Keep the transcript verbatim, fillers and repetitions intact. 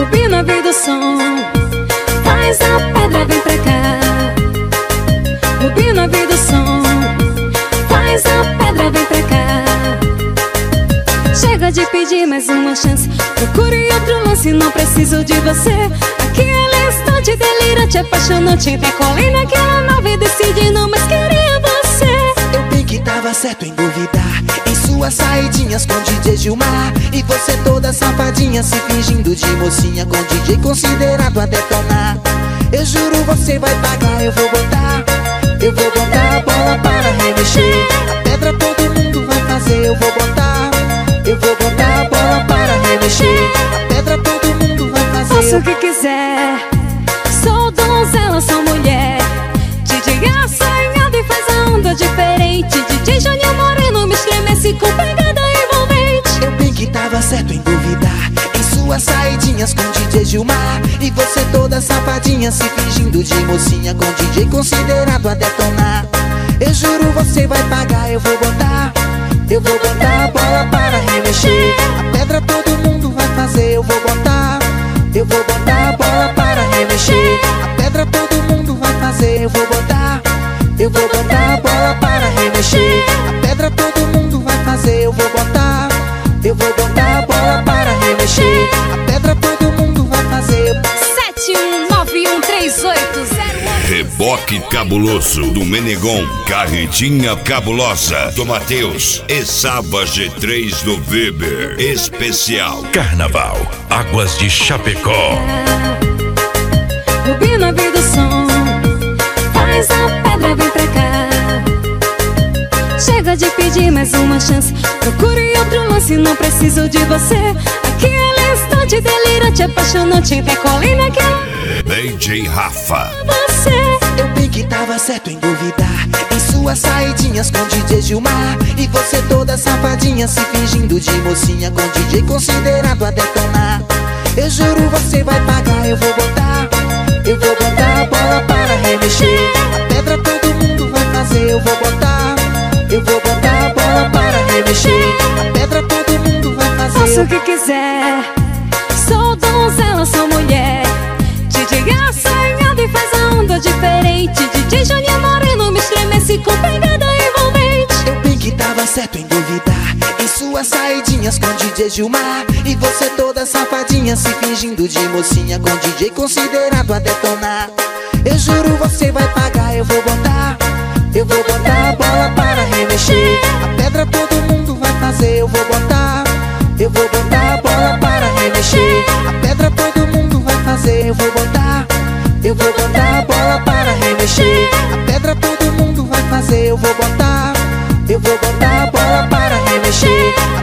Rubi na vez do som, faz a pedra, vem pra cá. Rubi na vez do som, faz a pedra, vem pra cá. Chega de pedir mais uma chance, procure outro lance, não preciso de você. Aquele instante delirante, apaixonante, decolei naquela nave, decidi não mais querer você. Eu bem que tava certo em duvidar, em suas saidinhas com D J Gilmar. E você toda safadinha, se fingindo de mocinha, com D J considerado a detonar. Eu juro você vai pagar, eu vou botar, eu vou botar a bola para remexer. A pedra todo mundo vai fazer, eu vou botar, eu vou botar a bola para remexer. A pedra todo mundo vai fazer. Faça o que quiser, sou donzela, sou mulher. D J assanhado e faz a onda diferente. D J Júnior Moreno me estremece com pegada envolvente. Eu bem que tava certo em duvidar, em suas saidinhas com D J Gilmar. E você toda safadinha, se fingindo de mocinha, com D J considerado a detonar. Eu juro você vai pagar, eu vou botar, eu vou botar a bola para remexer. A pedra todo mundo vai fazer, eu vou botar, eu vou botar a bola para remexer. A pedra todo mundo vai fazer, eu vou botar, eu vou botar a bola para remexer. A pedra todo mundo vai fazer, eu vou botar, eu vou botar a bola para remexer. A pedra todo mundo vai fazer. Sete um nove um três oito zero. Reboque cabuloso do Menegon, Carretinha cabulosa do Matheus e Savage três do Weber. Especial Carnaval, Águas de Chapecó. Rubi na vez do som, faz a pedra, vem pra cá. Chega de pedir mais uma chance, procure outro lance, não preciso de você. Aquele instante delirante, apaixonante, decolei naquela D J Rafa. Você. Eu bem que tava certo em duvidar, em suas saidinhas com D J Gilmar. E você toda safadinha, se fingindo de mocinha, com D J considerado a detonar. Eu juro você vai pagar, eu vou botar, eu vou botar a bola para remexer. A pedra todo mundo vai fazer, eu vou botar, eu vou botar a bola para remexer. A pedra todo mundo vai fazer. Faça o que quiser, sou donzela, sou mulher. D J assanhado e faz a onda diferente. D J Júnior Moreno me estremece com pegada envolvente. Eu bem que tava certo em duvidar, em suas saidinhas com D J Gilmar. E você toda safadinha, se fingindo de mocinha, com D J considerado a detonar. Eu juro você vai pagar, eu vou botar, eu vou botar a bola para remexer. A pedra todo mundo vai fazer, eu vou botar, eu vou botar a bola para remexer. A pedra todo mundo vai fazer, eu vou botar, eu vou botar a bola para remexer. A pedra todo mundo vai fazer, eu vou botar, eu vou botar a bola para remexer.